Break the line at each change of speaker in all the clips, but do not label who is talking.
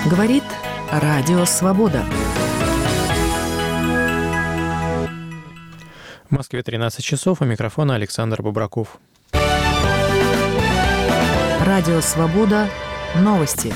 Говорит Радио Свобода.
В Москве 13 часов, у микрофона Александр Бобраков.
Радио Свобода. Новости.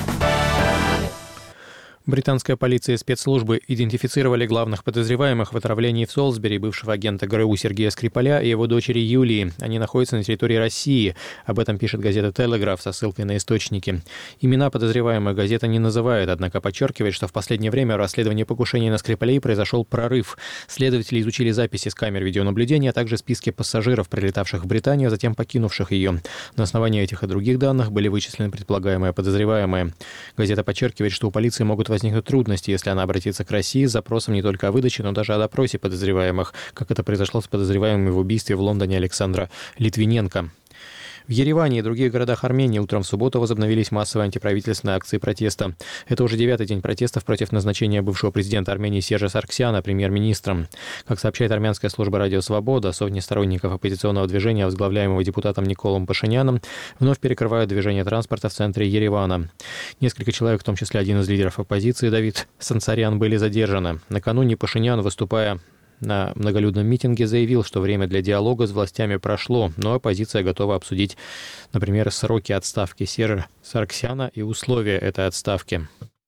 Британская полиция и спецслужбы идентифицировали главных подозреваемых в отравлении в Солсбери бывшего агента ГРУ Сергея Скрипаля и его дочери Юлии. Они находятся на территории России. Об этом пишет газета «Телеграф» со ссылкой на источники. Имена подозреваемых газета не называет, однако подчеркивает, что в последнее время в расследовании покушения на Скрипалей произошел прорыв. Следователи изучили записи с камер видеонаблюдения, а также списки пассажиров, прилетавших в Британию, а затем покинувших ее. На основании этих и других данных были вычислены предполагаемые подозреваемые. Газета подчеркивает, что у полиции могут возникнут трудности, если она обратится к России с запросом не только о выдаче, но даже о допросе подозреваемых, как это произошло с подозреваемыми в убийстве в Лондоне Александра Литвиненко. В Ереване и других городах Армении утром в субботу возобновились массовые антиправительственные акции протеста. Это уже 9-й день протестов против назначения бывшего президента Армении Сержа Саргсяна премьер-министром. Как сообщает армянская служба «Радио Свобода», сотни сторонников оппозиционного движения, возглавляемого депутатом Николом Пашиняном, вновь перекрывают движение транспорта в центре Еревана. Несколько человек, в том числе один из лидеров оппозиции, Давид Сансарян, были задержаны. Накануне Пашинян, выступая на многолюдном митинге, заявил, что время для диалога с властями прошло, но оппозиция готова обсудить, например, сроки отставки Сержа Саргсяна и условия этой отставки.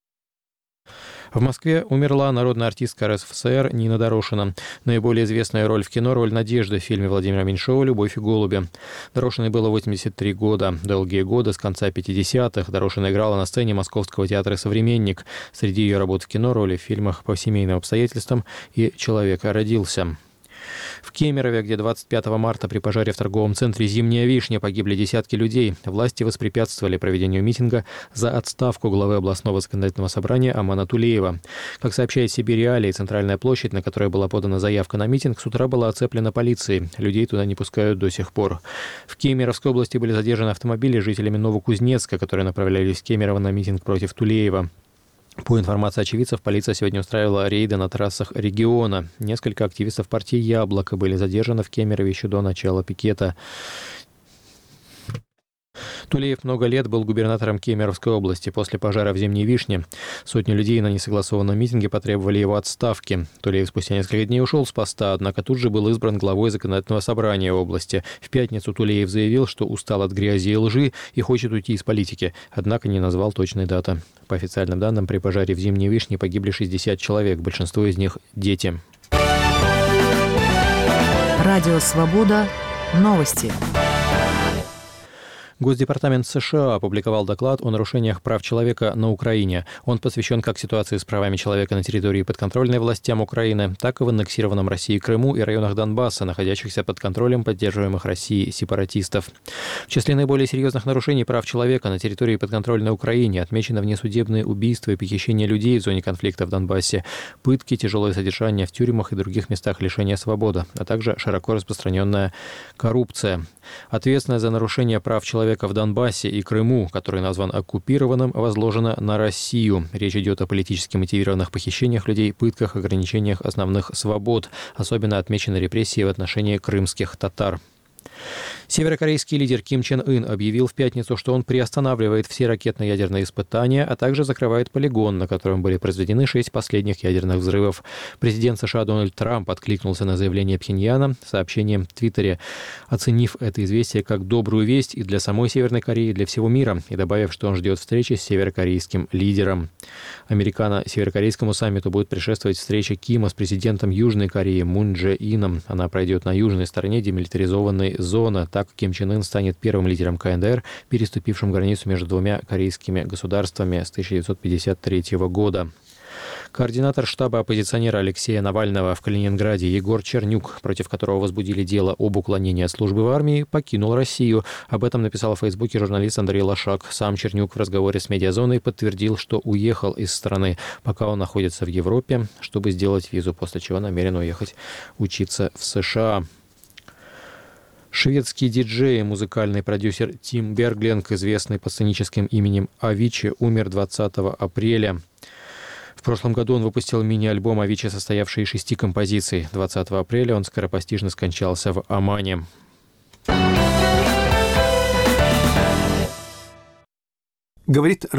В Москве умерла народная артистка РСФСР Нина Дорошина. Наиболее известная роль в кино – роль Надежды в фильме Владимира Меньшова «Любовь и голуби». Дорошиной было 83 года. Долгие годы, с конца 50-х, Дорошина играла на сцене Московского театра «Современник». Среди ее работ в кино – роли в фильмах «По семейным обстоятельствам» и «Человек родился». В Кемерове, где 25 марта при пожаре в торговом центре «Зимняя вишня» погибли десятки людей, власти воспрепятствовали проведению митинга за отставку главы областного законодательного собрания Амана Тулеева. Как сообщает «Сибирь Реалии», центральная площадь, на которой была подана заявка на митинг, с утра была оцеплена полицией. Людей туда не пускают до сих пор. В Кемеровской области были задержаны автомобили жителями Новокузнецка, которые направлялись в Кемерово на митинг против Тулеева. По информации очевидцев, полиция сегодня устраивала рейды на трассах региона. Несколько активистов партии «Яблоко» были задержаны в Кемерове еще до начала пикета. Тулеев много лет был губернатором Кемеровской области. После пожара в «Зимней вишне» сотни людей на несогласованном митинге потребовали его отставки. Тулеев спустя несколько дней ушел с поста, однако тут же был избран главой законодательного собрания области. В пятницу Тулеев заявил, что устал от грязи и лжи и хочет уйти из политики, однако не назвал точной даты. По официальным данным, при пожаре в «Зимней вишне» погибли 60 человек, большинство из них – дети.
Радио Свобода. Новости.
Госдепартамент США опубликовал доклад о нарушениях прав человека на Украине. Он посвящен как ситуации с правами человека на территории, подконтрольной властям Украины, так и в аннексированном Россией Крыму и районах Донбасса, находящихся под контролем поддерживаемых Россией сепаратистов. В числе наиболее серьезных нарушений прав человека на территории подконтрольной Украине отмечено внесудебные убийства и похищение людей в зоне конфликта в Донбассе, пытки, тяжелое содержание в тюрьмах и других местах лишения свободы, а также широко распространенная коррупция. Ответственность за нарушение прав человека в Донбассе и Крыму, который назван оккупированным, возложена на Россию. Речь идет о политически мотивированных похищениях людей, пытках, ограничениях основных свобод. Особенно отмечены репрессии в отношении крымских татар. Северокорейский лидер Ким Чен Ын объявил в пятницу, что он приостанавливает все ракетно-ядерные испытания, а также закрывает полигон, на котором были произведены 6 последних ядерных взрывов. Президент США Дональд Трамп откликнулся на заявление Пхеньяна сообщением в Твиттере, оценив это известие как добрую весть и для самой Северной Кореи, и для всего мира, и добавив, что он ждет встречи с северокорейским лидером. Американо-северокорейскому саммиту будет предшествовать встреча Кима с президентом Южной Кореи Мун Дже Ином. Она пройдет на южной стороне демилитаризованной зоны. Так Ким Чен Ын станет первым лидером КНДР, переступившим границу между двумя корейскими государствами с 1953 года. Координатор штаба оппозиционера Алексея Навального в Калининграде Егор Чернюк, против которого возбудили дело об уклонении от службы в армии, покинул Россию. Об этом написал в Фейсбуке журналист Андрей Лошак. Сам Чернюк в разговоре с «Медиазоной» подтвердил, что уехал из страны, пока он находится в Европе, чтобы сделать визу, после чего намерен уехать учиться в США. Шведский диджей и музыкальный продюсер Тим Бергленг, известный по сценическим именем Avicii, умер 20 апреля. В прошлом году он выпустил мини-альбом Avicii, состоявший из 6 композиций. 20 апреля он скоропостижно скончался в Омане.
Говорит